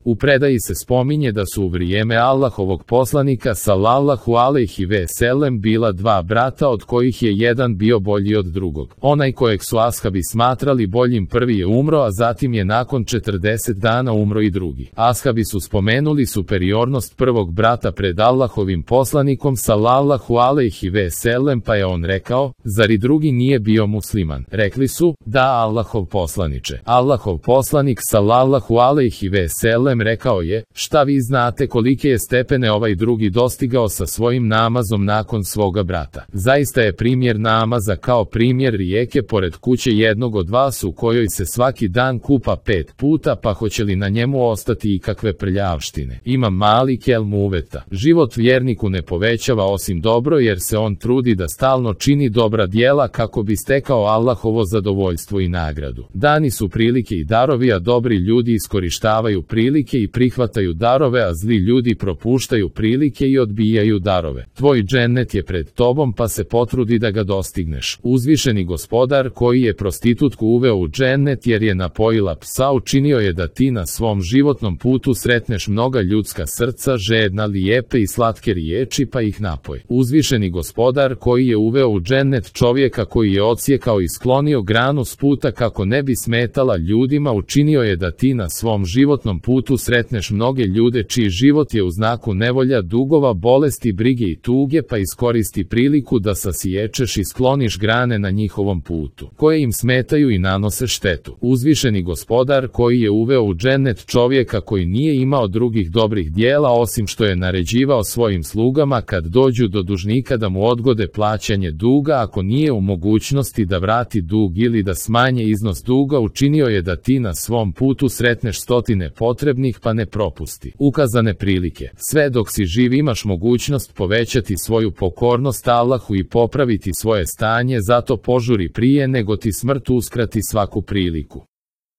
U predaji se spominje da su u vrijeme Allahovog poslanika sallallahu alejhi ve sellem bila dva brata od kojih je jedan bio bolji od drugog. Onaj kojeg su ashabi smatrali boljim prvi je umro, a zatim je nakon 40 dana umro i drugi. Ashabi su spomenuli superiornost prvog brata pred Allahovim poslanikom sallallahu alejhi ve sellem, pa je on rekao: zar i drugi nije bio musliman? Rekli su: da, Allahov poslaniče. Allahov poslanik sallallahu alejhi ve sellem rekao je: šta vi znate kolike je stepene ovaj drugi dostigao sa svojim namazom nakon svoga brata? Zaista je primjer namaza kao primjer rijeke pored kuće jednog od vas u kojoj se svaki dan kupa 5 puta, pa hoće li na njemu ostati ikakve prljavštine? Imam Malik el Muveta. Život vjerniku ne povećava osim dobro, jer se on trudi da stalno čini dobra djela kako bi stekao Allahovo zadovoljstvo i nagradu. Dani su prilike i darovi, a dobri ljudi iskorištavaju prilike i prihvataju darove, a zli ljudi propuštaju prilike i odbijaju darove. Tvoj džennet je pred tobom, pa se potrudi da ga dostigneš. Uzvišeni gospodar koji je prostitutku uveo u džennet jer je napojila psa, učinio je da ti na svom životnom putu sretneš mnoga ljudska srca, žedna lijepe i slatke riječi, pa ih napoj. Uzvišeni gospodar koji je uveo u džennet čovjeka koji je odsjekao i sklonio granu s puta kako ne bi smetala ljudima, učinio je da ti na svom životnom putu sretneš mnoge ljude čiji život je u znaku nevolja, dugova, bolesti, brige i tuge, pa iskoristi priliku da sasiječeš i skloniš grane na njihovom putu, koje im smetaju i nanose štetu. Uzvišeni gospodar koji je uveo u džennet čovjeka koji nije imao drugih dobrih dijela osim što je naređivao svojim slugama kad dođu do dužnika da mu odgode plaćanje duga ako nije u mogućnosti da vrati dug ili da smanje iznos duga, učinio je da ti na svom putu sretneš stotine potrebnih, pa ne propusti ukazane prilike. Sve dok si živ imaš mogućnost povećati svoju pokornost Allahu i popraviti svoje stanje, zato požuri prije nego ti smrt uskrati svaku priliku.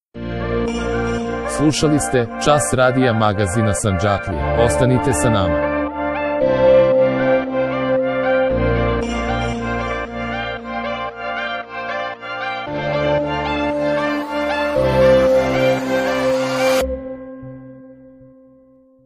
Slušali ste Čas radija magazina Sandžaklija. Ostanite sa nama.